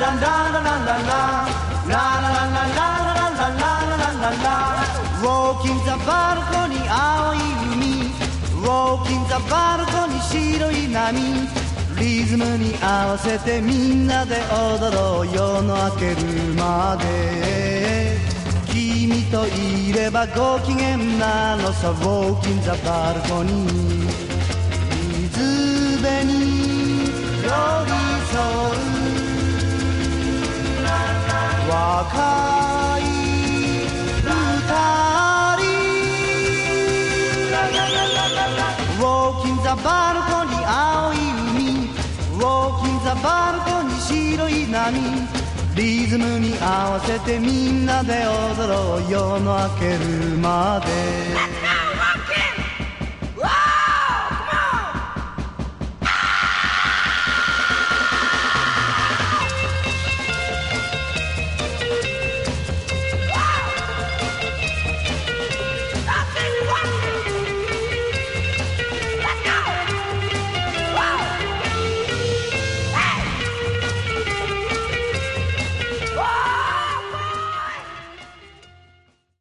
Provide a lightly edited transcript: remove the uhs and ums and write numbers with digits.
Walking the balcony 青い海 Walking the balcony 白い波リズムに合わせてみんなで踊ろう夜の明けるまで君といればご機嫌なのさ Walking the balcony 水辺に寄り添う若い二人 Walking the balcony 青い海 Walking the balcony 白い波リズムに合わせてみんなで踊ろう夜の明けるまで